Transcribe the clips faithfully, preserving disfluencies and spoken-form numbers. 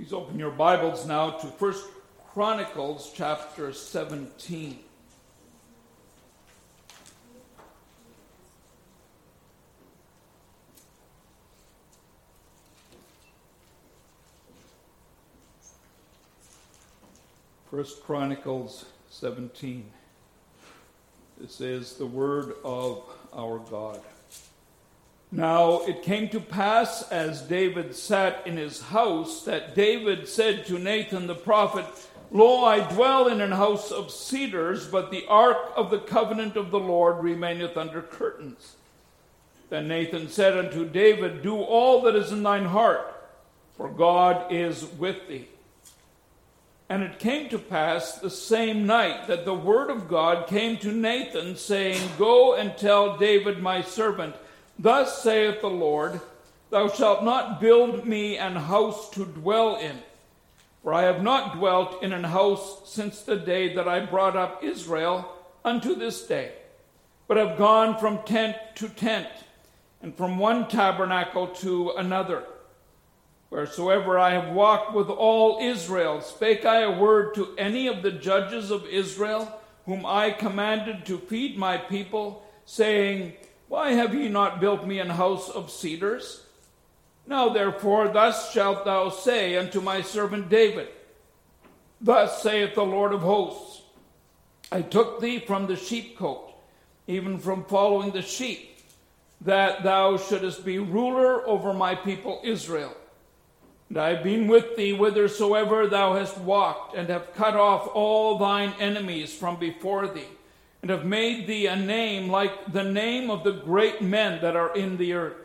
Please open your Bibles now to First Chronicles chapter seventeen. First Chronicles seventeen. This is the word of our God. Now it came to pass, as David sat in his house, that David said to Nathan the prophet, Lo, I dwell in an house of cedars, but the ark of the covenant of the Lord remaineth under curtains. Then Nathan said unto David, Do all that is in thine heart, for God is with thee. And it came to pass the same night that the word of God came to Nathan, saying, Go and tell David my servant, Thus saith the Lord, Thou shalt not build me an house to dwell in, for I have not dwelt in an house since the day that I brought up Israel unto this day, but have gone from tent to tent, and from one tabernacle to another. Wheresoever I have walked with all Israel, spake I a word to any of the judges of Israel, whom I commanded to feed my people, saying, Why have ye not built me an house of cedars? Now therefore thus shalt thou say unto my servant David, Thus saith the Lord of hosts, I took thee from the sheepcote, even from following the sheep, that thou shouldest be ruler over my people Israel. And I have been with thee whithersoever thou hast walked, and have cut off all thine enemies from before thee, and have made thee a name like the name of the great men that are in the earth.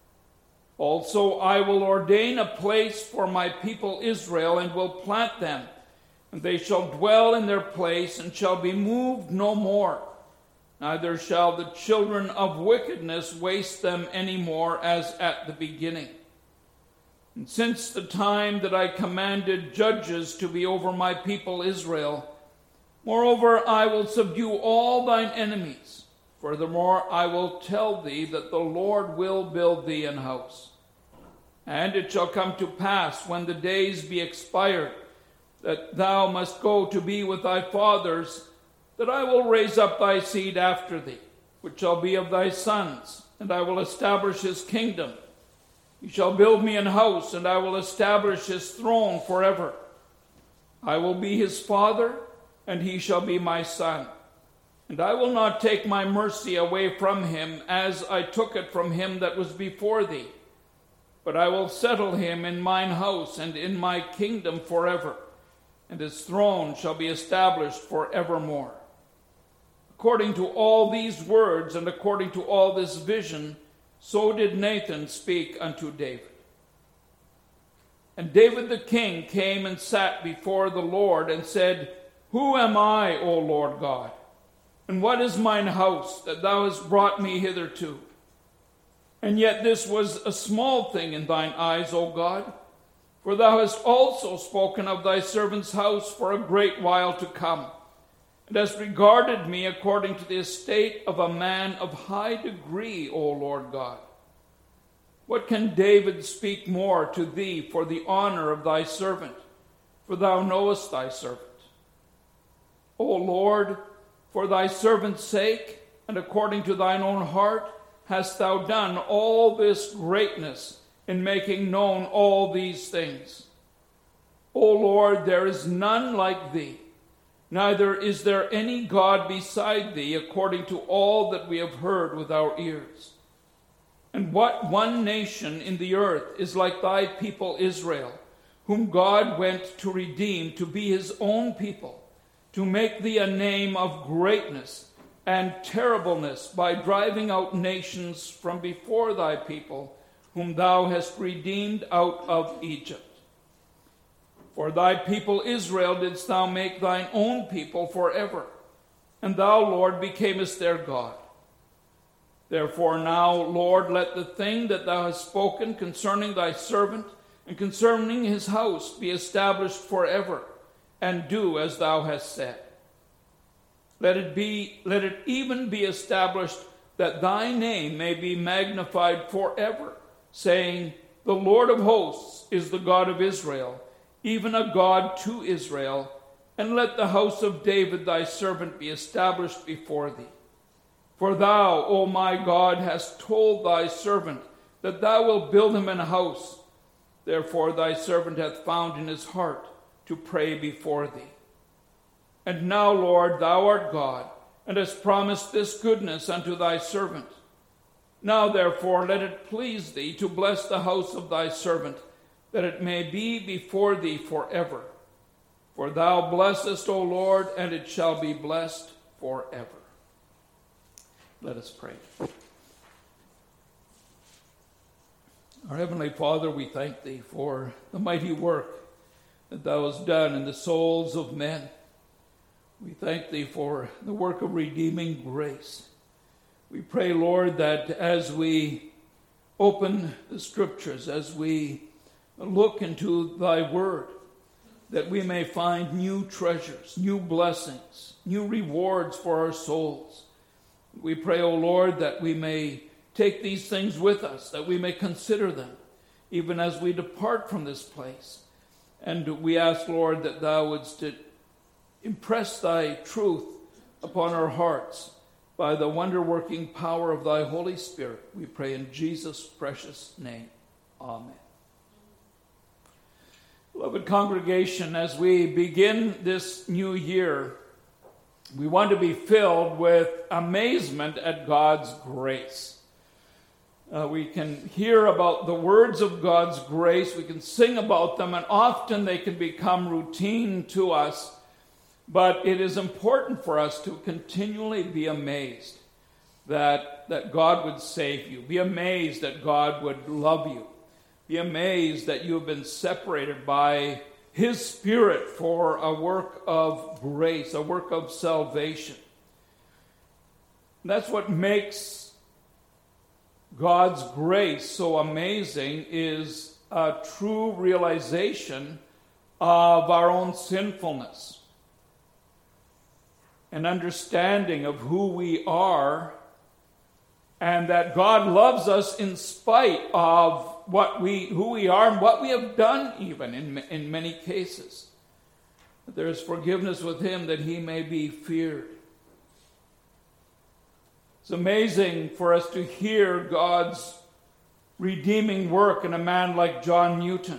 Also I will ordain a place for my people Israel, and will plant them, and they shall dwell in their place, and shall be moved no more. Neither shall the children of wickedness waste them any more as at the beginning. And since the time that I commanded judges to be over my people Israel, moreover, I will subdue all thine enemies. Furthermore, I will tell thee that the Lord will build thee an house. And it shall come to pass, when the days be expired, that thou must go to be with thy fathers, that I will raise up thy seed after thee, which shall be of thy sons, and I will establish his kingdom. He shall build me an house, and I will establish his throne forever. I will be his father, and he shall be my son. And I will not take my mercy away from him, as I took it from him that was before thee. But I will settle him in mine house and in my kingdom forever, and his throne shall be established forevermore. According to all these words, and according to all this vision, so did Nathan speak unto David. And David the king came and sat before the Lord, and said, Who am I, O Lord God? And what is mine house, that thou hast brought me hitherto? And yet this was a small thing in thine eyes, O God, for thou hast also spoken of thy servant's house for a great while to come, and hast regarded me according to the estate of a man of high degree, O Lord God. What can David speak more to thee for the honor of thy servant? For thou knowest thy servant. O Lord, for thy servant's sake, and according to thine own heart, hast thou done all this greatness in making known all these things. O Lord, there is none like thee, neither is there any God beside thee, according to all that we have heard with our ears. And what one nation in the earth is like thy people Israel, whom God went to redeem, to be his own people, to make thee a name of greatness and terribleness, by driving out nations from before thy people, whom thou hast redeemed out of Egypt. For thy people Israel didst thou make thine own people forever, and thou, Lord, becamest their God. Therefore now, Lord, let the thing that thou hast spoken concerning thy servant and concerning his house be established forever, and do as thou hast said. Let it be, let it even be established that thy name may be magnified forever, saying, The Lord of hosts is the God of Israel, even a God to Israel, and let the house of David thy servant be established before thee. For thou, O my God, hast told thy servant that thou wilt build him an house. Therefore thy servant hath found in his heart to pray before thee. And now, Lord, thou art God, and hast promised this goodness unto thy servant. Now, therefore, let it please thee to bless the house of thy servant, that it may be before thee forever. For thou blessest, O Lord, and it shall be blessed forever. Let us pray. Our Heavenly Father, we thank thee for the mighty work that thou hast done in the souls of men. We thank thee for the work of redeeming grace. We pray, Lord, that as we open the Scriptures, as we look into thy word, that we may find new treasures, new blessings, new rewards for our souls. We pray, O Lord, that we may take these things with us, that we may consider them, even as we depart from this place. And we ask, Lord, that thou wouldst impress thy truth upon our hearts by the wonder-working power of thy Holy Spirit. We pray in Jesus' precious name. Amen. Beloved congregation, as we begin this new year, we want to be filled with amazement at God's grace. Uh, we can hear about the words of God's grace, we can sing about them, and often they can become routine to us. But it is important for us to continually be amazed that, that God would save you. Be amazed that God would love you. Be amazed that you have been separated by his Spirit for a work of grace, a work of salvation. That's what makes God's grace so amazing, is a true realization of our own sinfulness. An understanding of who we are, and that God loves us in spite of what we, who we are and what we have done, even in, in many cases. That there is forgiveness with him, that he may be feared. It's amazing for us to hear God's redeeming work in a man like John Newton.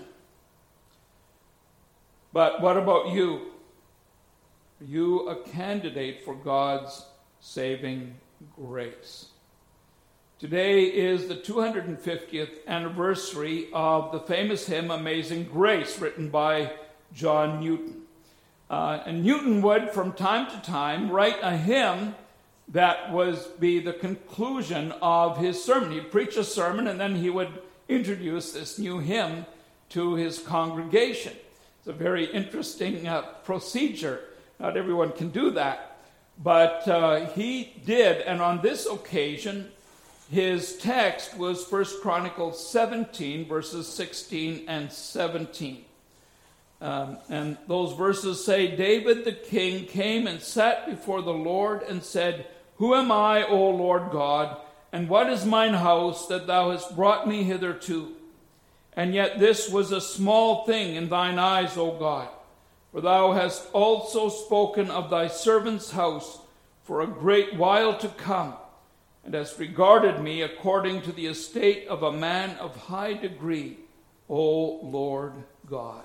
But what about you? Are you a candidate for God's saving grace? Today is the two hundred fiftieth anniversary of the famous hymn, Amazing Grace, written by John Newton. Uh, and Newton would, from time to time, write a hymn that was be the conclusion of his sermon. He'd preach a sermon, and then he would introduce this new hymn to his congregation. It's a very interesting uh, procedure. Not everyone can do that. But uh, he did, and on this occasion, his text was First Chronicles seventeen, verses sixteen and seventeen. Um, and those verses say, David the king came and sat before the Lord and said, Who am I, O Lord God, and what is mine house that thou hast brought me hitherto? And yet this was a small thing in thine eyes, O God. For thou hast also spoken of thy servant's house for a great while to come, and hast regarded me according to the estate of a man of high degree, O Lord God.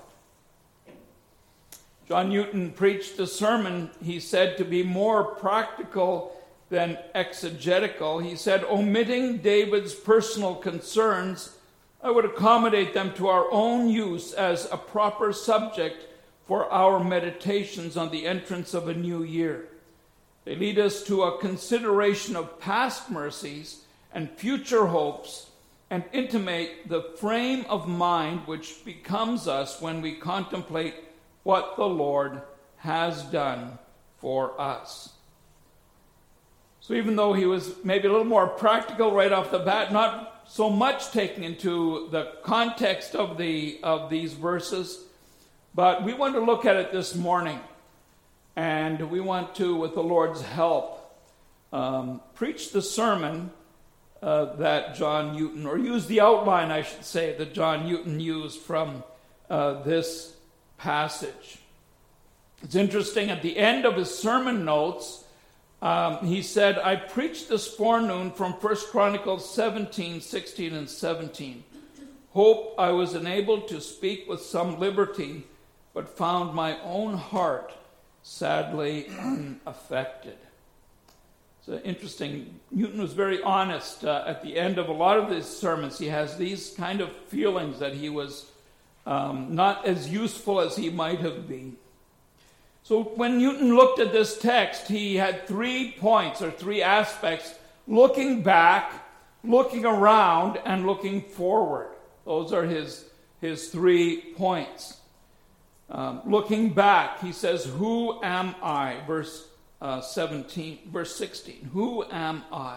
John Newton preached a sermon, he said, to be more practical than exegetical. He said, omitting David's personal concerns, I would accommodate them to our own use as a proper subject for our meditations on the entrance of a new year. They lead us to a consideration of past mercies and future hopes, and intimate the frame of mind which becomes us when we contemplate what the Lord has done for us. So even though he was maybe a little more practical right off the bat, not so much taking into the context of the of these verses, but we want to look at it this morning. And we want to, with the Lord's help, um, preach the sermon uh, that John Newton, or use the outline, I should say, that John Newton used from uh, this passage. It's interesting, at the end of his sermon notes, um, he said, I preached this forenoon from First Chronicles seventeen, sixteen, and seventeen. Hope I was enabled to speak with some liberty, but found my own heart sadly unaffected. It's interesting. Newton was very honest. Uh, at the end of a lot of his sermons, he has these kind of feelings that he was um, not as useful as he might have been. So when Newton looked at this text, he had three points or three aspects: looking back, looking around, and looking forward. Those are his, his three points. Um, looking back, he says, who am I? Verse uh, seventeen, verse sixteen. Who am I?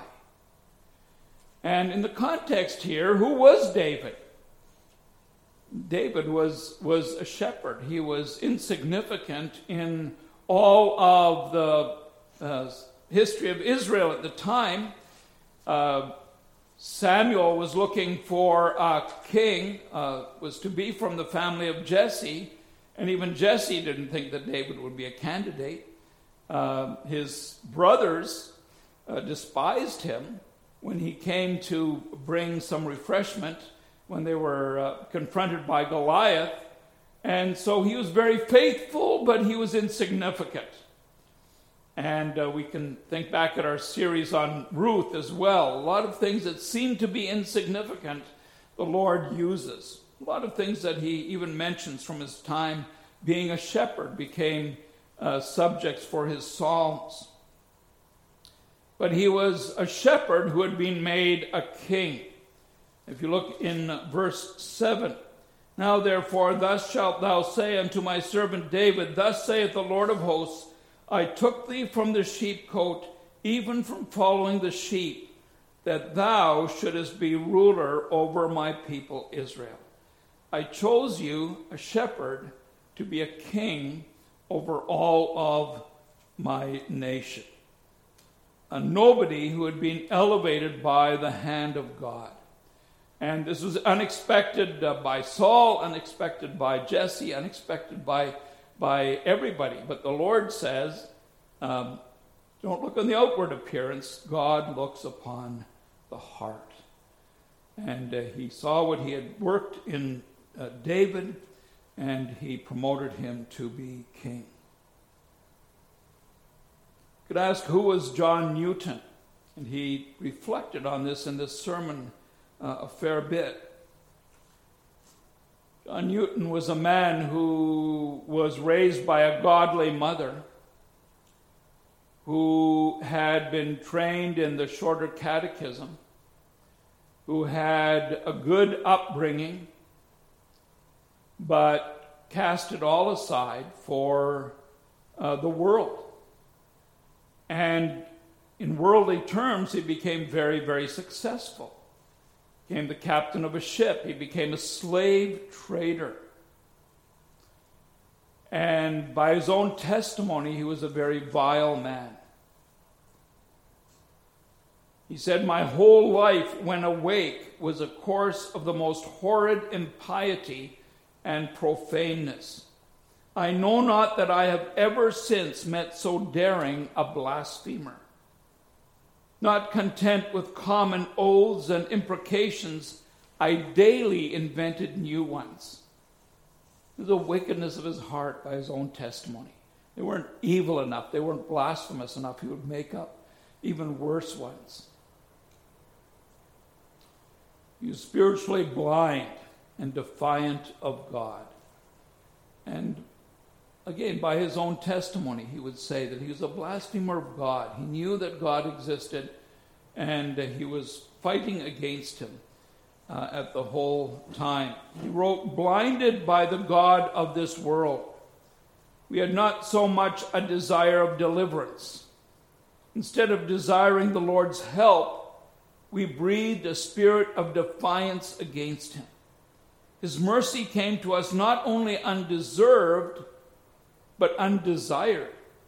And in the context here, who was David? David was, was a shepherd. He was insignificant in all of the uh, history of Israel at the time. Uh, Samuel was looking for a king, uh, was to be from the family of Jesse, and even Jesse didn't think that David would be a candidate. Uh, his brothers uh, despised him when he came to bring some refreshment when they were uh, confronted by Goliath. And so he was very faithful, but he was insignificant. And uh, we can think back at our series on Ruth as well. A lot of things that seem to be insignificant, the Lord uses. A lot of things that he even mentions from his time being a shepherd became uh, subjects for his psalms. But he was a shepherd who had been made a king. If you look in verse seven, now therefore thus shalt thou say unto my servant David, thus saith the Lord of hosts, I took thee from the sheepcote, even from following the sheep, that thou shouldest be ruler over my people Israel. I chose you, a shepherd, to be a king over all of my nation. A nobody who had been elevated by the hand of God. And this was unexpected uh, by Saul, unexpected by Jesse, unexpected by, by everybody. But the Lord says, um, don't look on the outward appearance. God looks upon the heart. And uh, he saw what he had worked in uh, David, and he promoted him to be king. You could ask, who was John Newton? And he reflected on this in this sermon Uh, a fair bit. John Newton was a man who was raised by a godly mother, who had been trained in the Shorter Catechism, who had a good upbringing, but cast it all aside for uh, the world. And in worldly terms, he became very, very successful. Became the captain of a ship. He became a slave trader. And by his own testimony, he was a very vile man. He said, my whole life when awake was a course of the most horrid impiety and profaneness. I know not that I have ever since met so daring a blasphemer. Not content with common oaths and imprecations, I daily invented new ones. It was the wickedness of his heart by his own testimony. They weren't evil enough. They weren't blasphemous enough. He would make up even worse ones. He was spiritually blind and defiant of God. And again, by his own testimony, he would say that he was a blasphemer of God. He knew that God existed, and uh, he was fighting against him uh, at the whole time. He wrote, blinded by the God of this world, we had not so much a desire of deliverance. Instead of desiring the Lord's help, we breathed a spirit of defiance against him. His mercy came to us not only undeserved, but undesired.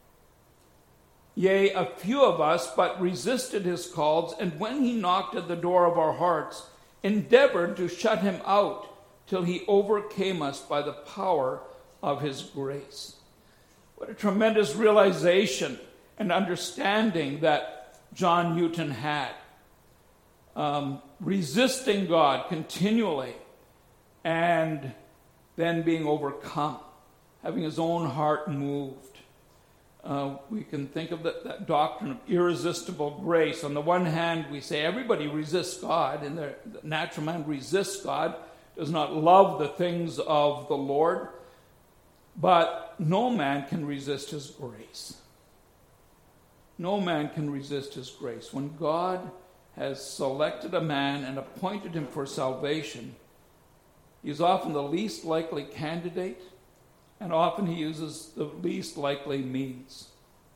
Yea, a few of us but resisted his calls, and when he knocked at the door of our hearts, endeavored to shut him out till he overcame us by the power of his grace. What a tremendous realization and understanding that John Newton had. Um, resisting God continually and then being overcome, having his own heart moved. Uh, we can think of that, that doctrine of irresistible grace. On the one hand, we say everybody resists God, and the natural man resists God, does not love the things of the Lord, but no man can resist his grace. No man can resist his grace. When God has selected a man and appointed him for salvation, he is often the least likely candidate, and often he uses the least likely means.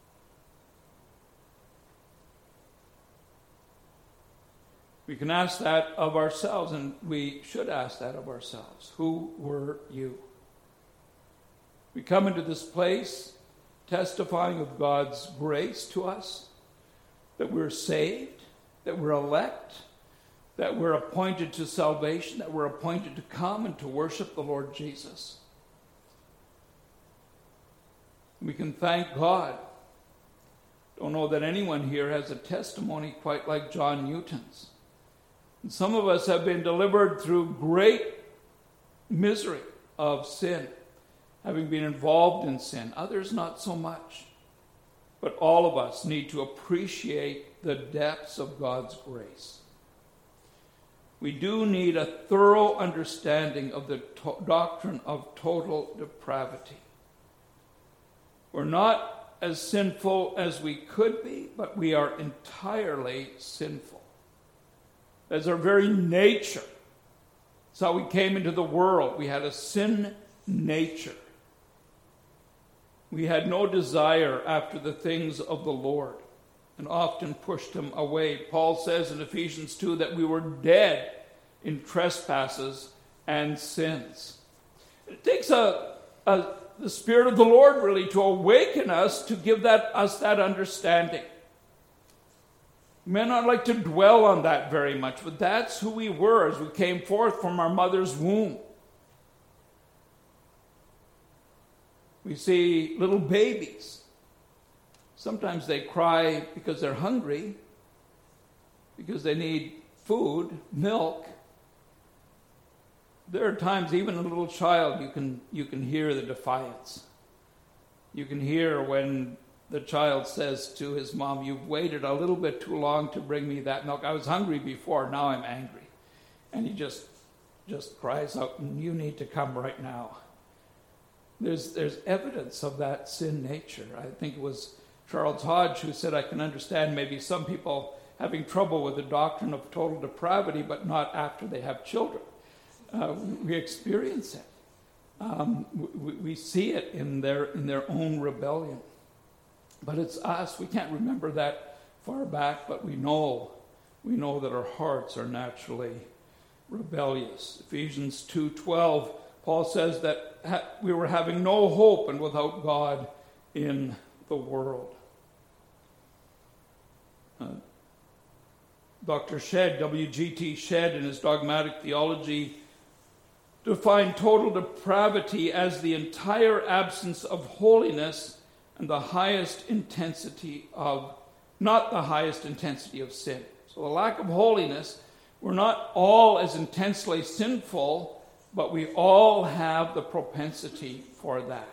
We can ask that of ourselves, and we should ask that of ourselves. Who were you? We come into this place testifying of God's grace to us, that we're saved, that we're elect, that we're appointed to salvation, that we're appointed to come and to worship the Lord Jesus. We can thank God. Don't know that anyone here has a testimony quite like John Newton's. And some of us have been delivered through great misery of sin, having been involved in sin. Others not so much. But all of us need to appreciate the depths of God's grace. We do need a thorough understanding of the to- doctrine of total depravity. We're not as sinful as we could be, but we are entirely sinful. That's our very nature. It's how we came into the world. We had a sin nature. We had no desire after the things of the Lord and often pushed him away. Paul says in Ephesians two that we were dead in trespasses and sins. It takes a, a the Spirit of the Lord really to awaken us, to give that us that understanding. We may not like to dwell on that very much, but that's who we were as we came forth from our mother's womb. We see little babies. Sometimes they cry because they're hungry, because they need food, milk. There are times, even a little child, you can you can hear the defiance. You can hear when the child says to his mom, "You've waited a little bit too long to bring me that milk. I was hungry before, now I'm angry." And he just just cries out, "You need to come right now." There's there's evidence of that sin nature. I think it was Charles Hodge who said, "I can understand maybe some people having trouble with the doctrine of total depravity, but not after they have children." Uh, we experience it. Um, we, we see it in their in their own rebellion. But it's us. We can't remember that far back, but we know we know that our hearts are naturally rebellious. Ephesians two twelve, Paul says that ha- we were having no hope and without God in the world. Uh, Doctor Shedd, W G T Shedd, in his Dogmatic Theology, defined total depravity as the entire absence of holiness and the highest intensity of, not the highest intensity of sin. So the lack of holiness, we're not all as intensely sinful, but we all have the propensity for that.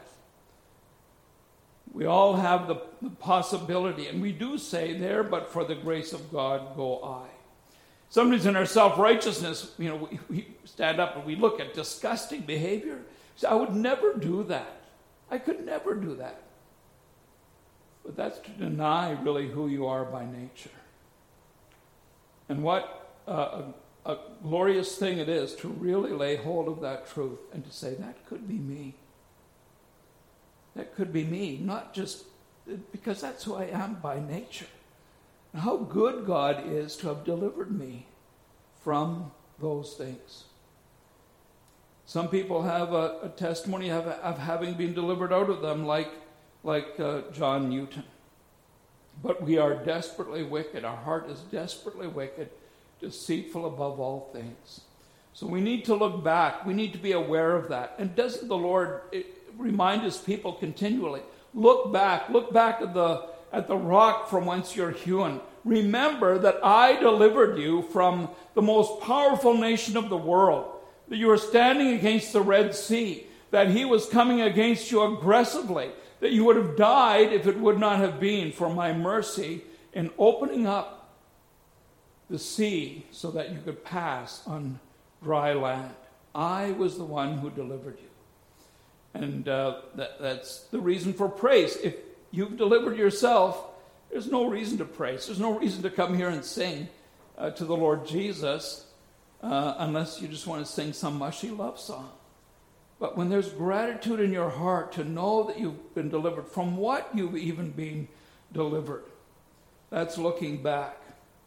We all have the, the possibility, and we do say there, "But for the grace of God go I." Sometimes in our self-righteousness, you know, we, we stand up and we look at disgusting behavior. So I would never do that. I could never do that. But that's to deny really who you are by nature. And what uh, a, a glorious thing it is to really lay hold of that truth and to say, that could be me. That could be me, not just because that's who I am by nature. And how good God is to have delivered me from those things. Some people have a, a testimony of, of having been delivered out of them, like, like uh, John Newton. But we are desperately wicked. Our heart is desperately wicked, deceitful above all things. So we need to look back. We need to be aware of that. And doesn't the Lord, it, remind his people continually. Look back. Look back at the, at the rock from whence you're hewn. Remember that I delivered you from the most powerful nation of the world, that you were standing against the Red Sea, that he was coming against you aggressively, that you would have died if it would not have been for my mercy in opening up the sea so that you could pass on dry land. I was the one who delivered you. And uh, that, that's the reason for praise. If you've delivered yourself, there's no reason to praise. There's no reason to come here and sing uh, to the Lord Jesus uh, unless you just want to sing some mushy love song. But when there's gratitude in your heart to know that you've been delivered from what you've even been delivered, that's looking back.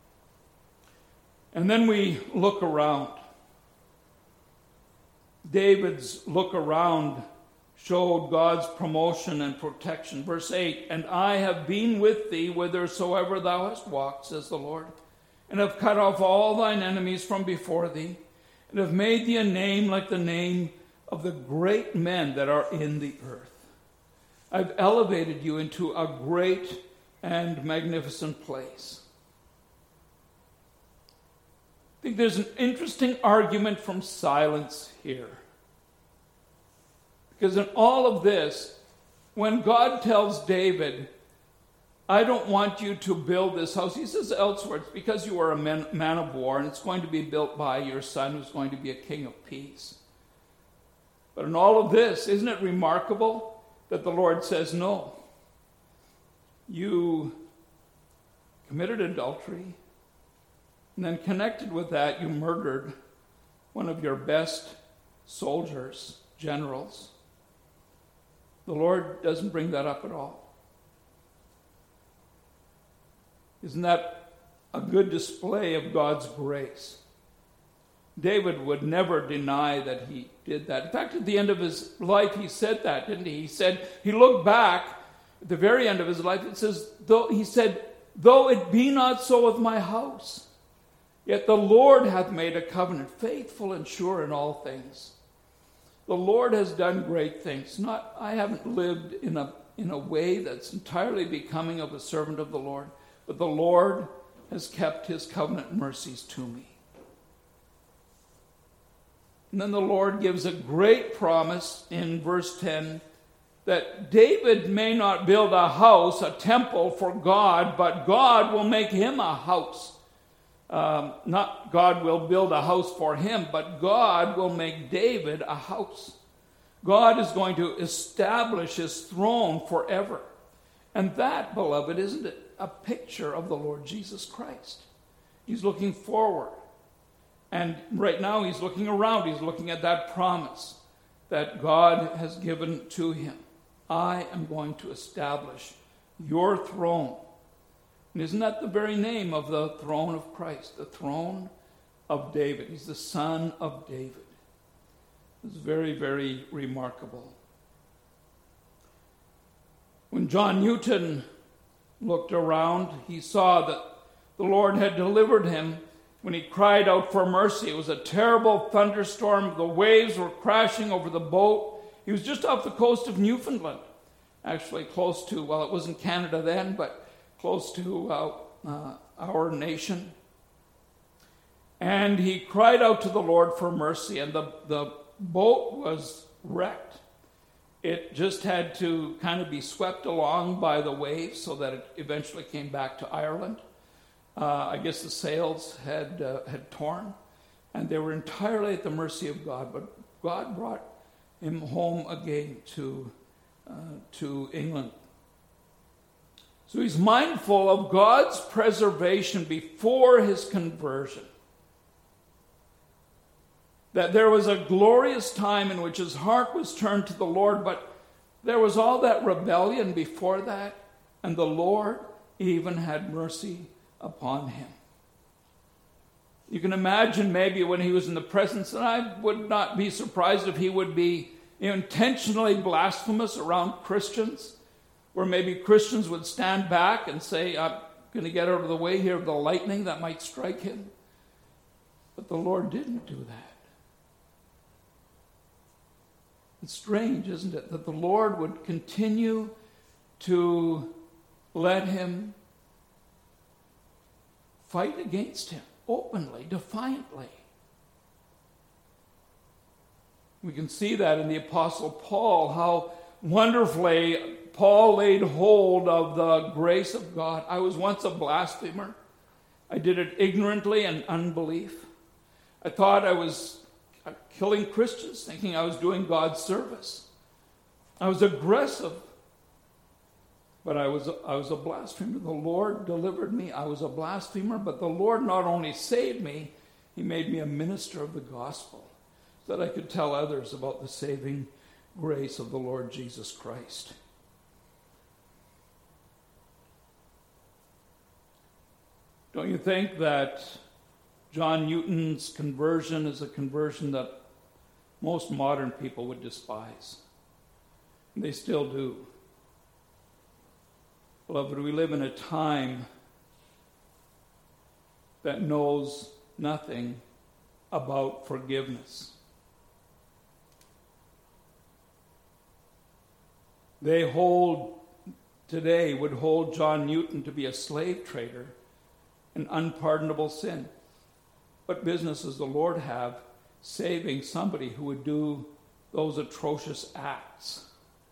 And then we look around. David's look around showed God's promotion and protection. Verse eight, and I have been with thee whithersoever thou hast walked, says the Lord, and have cut off all thine enemies from before thee, and have made thee a name like the name of the great men that are in the earth. I've elevated you into a great and magnificent place. I think there's an interesting argument from silence here. Because in all of this, when God tells David, I don't want you to build this house, he says elsewhere, it's because you are a man, man of war, and it's going to be built by your son who's going to be a king of peace. But in all of this, isn't it remarkable that the Lord says, no, you committed adultery, and then connected with that, you murdered one of your best soldiers, generals. The Lord doesn't bring that up at all. Isn't that a good display of God's grace? David would never deny that he did that. In fact, at the end of his life, he said that, didn't he? He said, he looked back at the very end of his life, it says, though he said, though it be not so with my house, yet the Lord hath made a covenant, faithful and sure in all things. The Lord has done great things. Not, I haven't lived in a, in a way that's entirely becoming of a servant of the Lord, but the Lord has kept his covenant mercies to me. And then the Lord gives a great promise in verse ten that David may not build a house, a temple for God, but God will make him a house. Um, not God will build a house for him, but God will make David a house. God is going to establish his throne forever. And that, beloved, isn't it a picture of the Lord Jesus Christ? He's looking forward. And right now he's looking around. He's looking at that promise that God has given to him. I am going to establish your throne. And isn't that the very name of the throne of Christ? The throne of David. He's the son of David. It's very, very remarkable. When John Newton looked around, he saw that the Lord had delivered him when he cried out for mercy. It was a terrible thunderstorm. The waves were crashing over the boat. He was just off the coast of Newfoundland, actually close to, well, it wasn't Canada then, but close to uh, uh, our nation. And he cried out to the Lord for mercy, and the, the boat was wrecked. It just had to kind of be swept along by the waves so that it eventually came back to Ireland. Uh, I guess the sails had uh, had torn, and they were entirely at the mercy of God. But God brought him home again to uh, to England. So he's mindful of God's preservation before his conversion. That there was a glorious time in which his heart was turned to the Lord, but there was all that rebellion before that, and the Lord even had mercy upon him. You can imagine maybe when he was in the presence, and I would not be surprised if he would be intentionally blasphemous around Christians, where maybe Christians would stand back and say, I'm going to get out of the way here of the lightning that might strike him. But the Lord didn't do that. It's strange, isn't it, that the Lord would continue to let him fight against him openly, defiantly. We can see that in the Apostle Paul, how wonderfully Paul laid hold of the grace of God. I was once a blasphemer. I did it ignorantly and unbelief. I thought I was killing Christians, thinking I was doing God's service. I was aggressive, but I was, I was a blasphemer. The Lord delivered me. I was a blasphemer, but the Lord not only saved me, he made me a minister of the gospel, so that I could tell others about the saving grace of the Lord Jesus Christ. Don't you think that John Newton's conversion is a conversion that most modern people would despise? And they still do. Beloved, we live in a time that knows nothing about forgiveness. They hold, today, would hold John Newton to be a slave trader, an unpardonable sin. What business does the Lord have saving somebody who would do those atrocious acts?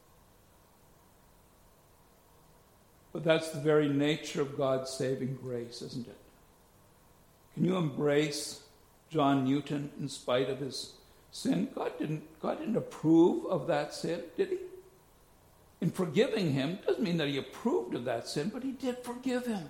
But that's the very nature of God's saving grace, isn't it? Can you embrace John Newton in spite of his sin? God didn't, God didn't approve of that sin, did he? In forgiving him, doesn't mean that he approved of that sin, but he did forgive him.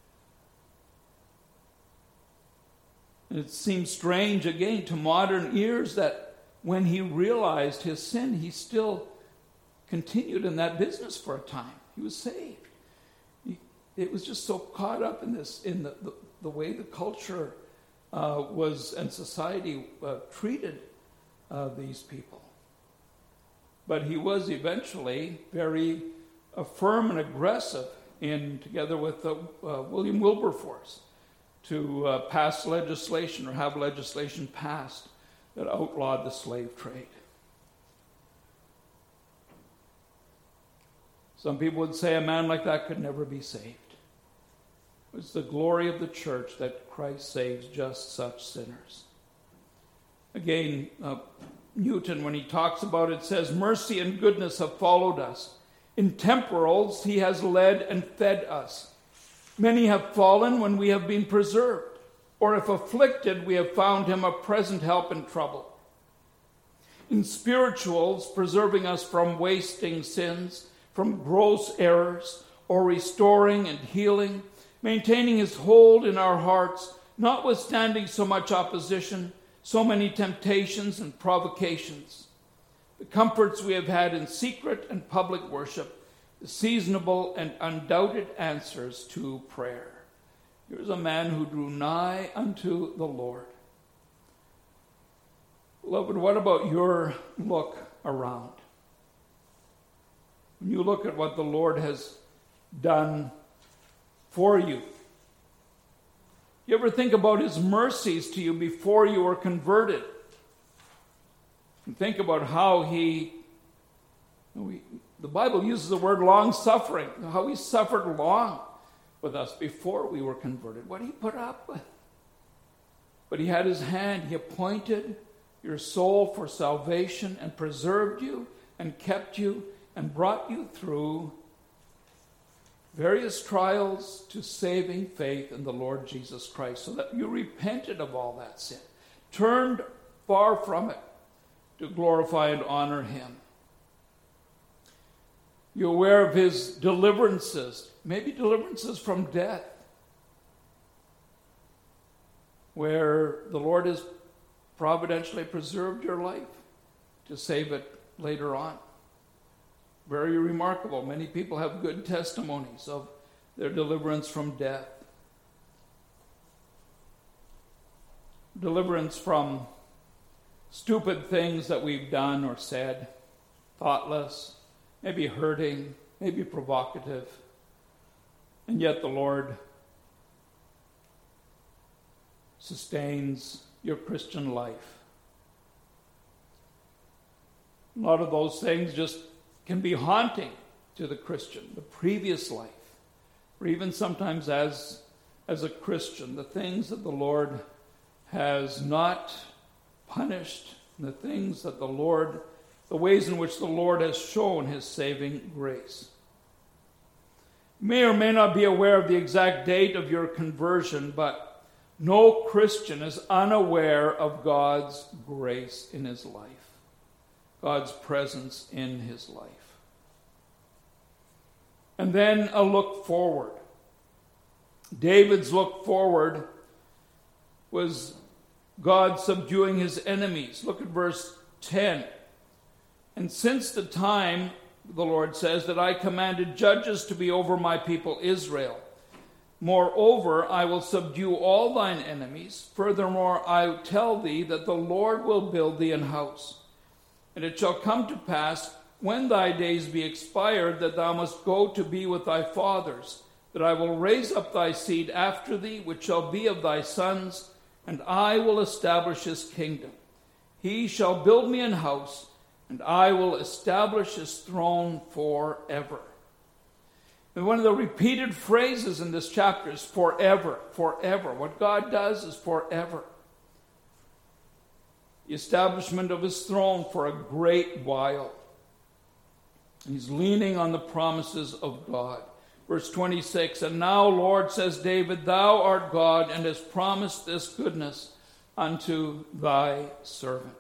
And it seems strange again to modern ears that when he realized his sin, he still continued in that business for a time. He was saved. He, it was just so caught up in this, in the, the, the way the culture uh, was and society uh, treated uh, these people. But he was eventually very uh, firm and aggressive in, together with uh, uh, William Wilberforce, to uh, pass legislation or have legislation passed that outlawed the slave trade. Some people would say a man like that could never be saved. It's the glory of the church that Christ saves just such sinners. Again, uh, Newton, when he talks about it, says, mercy and goodness have followed us. In temporals, he has led and fed us. Many have fallen when we have been preserved, or if afflicted, we have found him a present help in trouble. In spirituals, preserving us from wasting sins, from gross errors, or restoring and healing, maintaining his hold in our hearts, notwithstanding so much opposition, so many temptations and provocations. The comforts we have had in secret and public worship, the seasonable and undoubted answers to prayer. Here's a man who drew nigh unto the Lord. Beloved, what about your look around? When you look at what the Lord has done for you, you ever think about his mercies to you before you were converted? And think about how he, we, the Bible uses the word long-suffering, how he suffered long with us before we were converted. What did he put up with? But he had his hand. He appointed your soul for salvation and preserved you and kept you and brought you through various trials to saving faith in the Lord Jesus Christ, so that you repented of all that sin, turned far from it to glorify and honor him. You're aware of his deliverances, maybe deliverances from death, where the Lord has providentially preserved your life to save it later on. Very remarkable. Many people have good testimonies of their deliverance from death. Deliverance from stupid things that we've done or said, thoughtless, maybe hurting, maybe provocative. And yet the Lord sustains your Christian life. A lot of those things just can be haunting to the Christian, the previous life, or even sometimes as, as a Christian, the things that the Lord has not punished, the things that the Lord, the ways in which the Lord has shown his saving grace. You may or may not be aware of the exact date of your conversion, but no Christian is unaware of God's grace in his life, God's presence in his life. And then a look forward. David's look forward was God subduing his enemies. Look at verse ten. And since the time, the Lord says, that I commanded judges to be over my people Israel, moreover, I will subdue all thine enemies. Furthermore, I tell thee that the Lord will build thee an house. And it shall come to pass, when thy days be expired, that thou must go to be with thy fathers, that I will raise up thy seed after thee, which shall be of thy sons, and I will establish his kingdom. He shall build me an house, and I will establish his throne forever. And one of the repeated phrases in this chapter is forever, forever. What God does is forever. The establishment of his throne for a great while. He's leaning on the promises of God. Verse twenty-six, and now, Lord, says David, thou art God, and hast promised this goodness unto thy servant.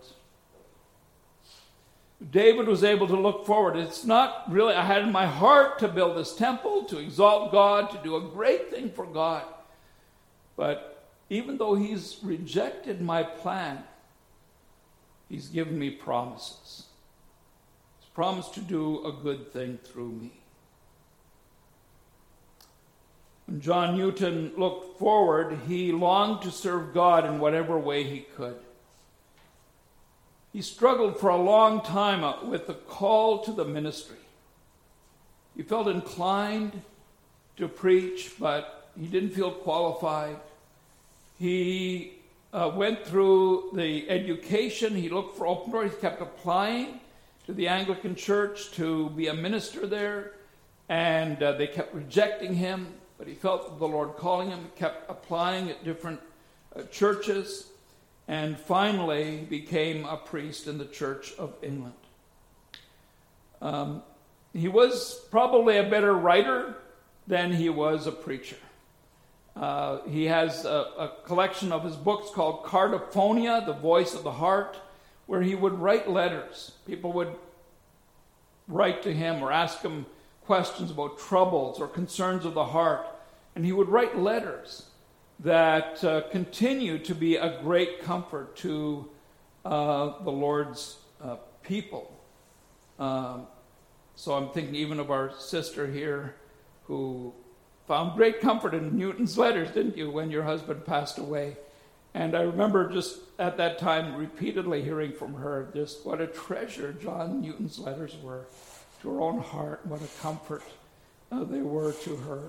David was able to look forward. It's not really, I had in my heart to build this temple, to exalt God, to do a great thing for God. But even though he's rejected my plan, he's given me promises. He's promised to do a good thing through me. When John Newton looked forward, he longed to serve God in whatever way he could. He struggled for a long time with the call to the ministry. He felt inclined to preach, but he didn't feel qualified. He uh, went through the education. He looked for open doors. He kept applying to the Anglican Church to be a minister there, and uh, they kept rejecting him. But he felt the Lord calling him, kept applying at different uh, churches, and finally became a priest in the Church of England. Um, he was probably a better writer than he was a preacher. Uh, he has a, a collection of his books called Cardiphonia, The Voice of the Heart, where he would write letters. People would write to him or ask him questions about troubles or concerns of the heart. And he would write letters that uh, continue to be a great comfort to uh, the Lord's uh, people. Um, so I'm thinking even of our sister here who found great comfort in Newton's letters, didn't you, when your husband passed away? And I remember just at that time repeatedly hearing from her just what a treasure John Newton's letters were to her own heart, what a comfort uh, they were to her.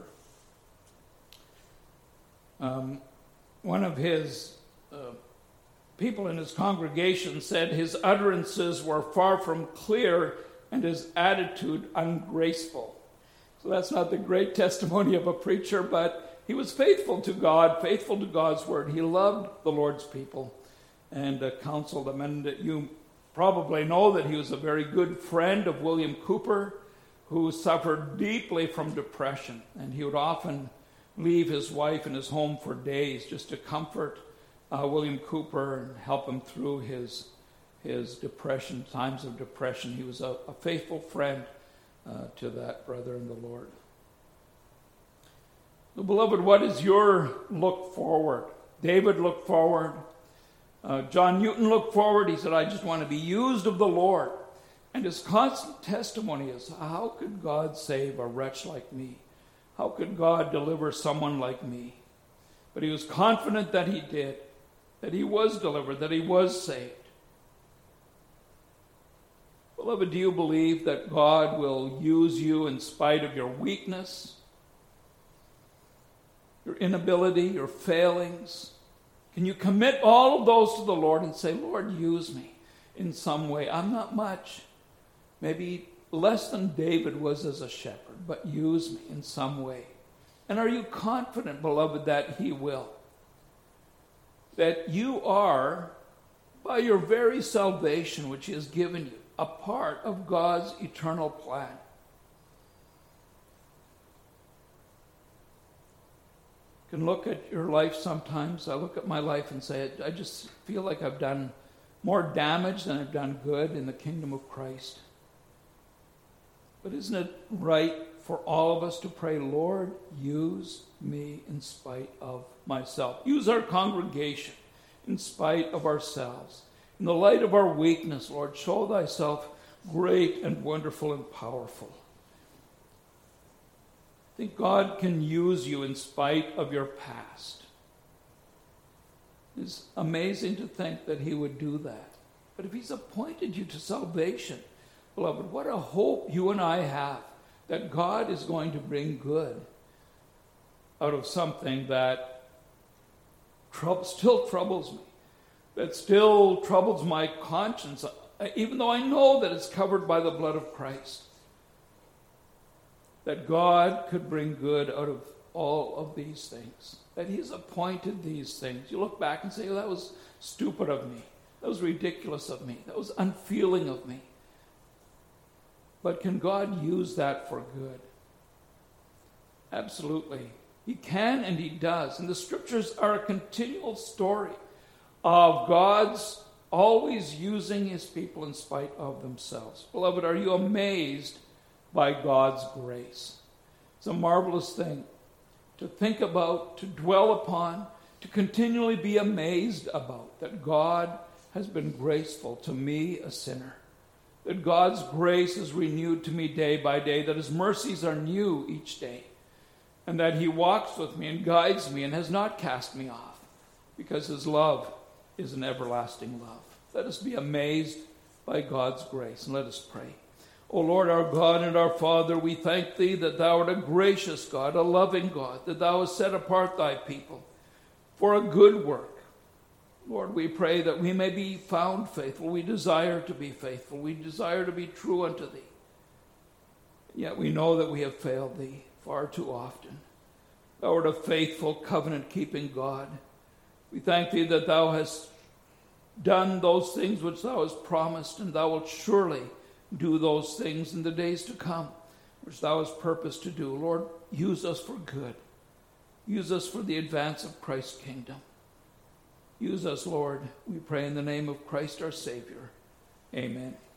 Um, one of his uh, people in his congregation said his utterances were far from clear and his attitude ungraceful. So that's not the great testimony of a preacher, but he was faithful to God, faithful to God's word. He loved the Lord's people and uh, counseled them. And you probably know that he was a very good friend of William Cowper, who suffered deeply from depression. And he would often leave his wife in his home for days just to comfort uh, William Cowper and help him through his his depression, times of depression. He was a, a faithful friend uh, to that brother in the Lord. So, beloved, what is your look forward? David looked forward. Uh, John Newton looked forward. He said, I just want to be used of the Lord. And his constant testimony is, how could God save a wretch like me? How could God deliver someone like me? But he was confident that he did, that he was delivered, that he was saved. Beloved, do you believe that God will use you in spite of your weakness, your inability, your failings? Can you commit all of those to the Lord and say, Lord, use me in some way? I'm not much, maybe less than David was as a shepherd, but use me in some way. And are you confident, beloved, that he will? That you are, by your very salvation which he has given you, a part of God's eternal plan. You can look at your life sometimes. I look at my life and say, I just feel like I've done more damage than I've done good in the kingdom of Christ. But isn't it right for all of us to pray, Lord, use me in spite of myself. Use our congregation in spite of ourselves. In the light of our weakness, Lord, show thyself great and wonderful and powerful. I think God can use you in spite of your past. It's amazing to think that he would do that. But if he's appointed you to salvation, beloved, what a hope you and I have that God is going to bring good out of something that trou- still troubles me, that still troubles my conscience, even though I know that it's covered by the blood of Christ. That God could bring good out of all of these things, that he's appointed these things. You look back and say, oh, that was stupid of me. That was ridiculous of me. That was unfeeling of me. But can God use that for good? Absolutely. He can and he does. And the scriptures are a continual story of God's always using his people in spite of themselves. Beloved, are you amazed by God's grace? It's a marvelous thing to think about, to dwell upon, to continually be amazed about, that God has been graceful to me, a sinner. That God's grace is renewed to me day by day, that his mercies are new each day, and that he walks with me and guides me and has not cast me off, because his love is an everlasting love. Let us be amazed by God's grace, and let us pray. O Lord, our God and our Father, we thank thee that thou art a gracious God, a loving God, that thou hast set apart thy people for a good work. Lord, we pray that we may be found faithful. We desire to be faithful. We desire to be true unto thee. Yet we know that we have failed thee far too often. Thou art a faithful, covenant-keeping God. We thank thee that thou hast done those things which thou hast promised, and thou wilt surely do those things in the days to come, which thou hast purposed to do. Lord, use us for good. Use us for the advance of Christ's kingdom. Use us, Lord, we pray in the name of Christ our Savior. Amen.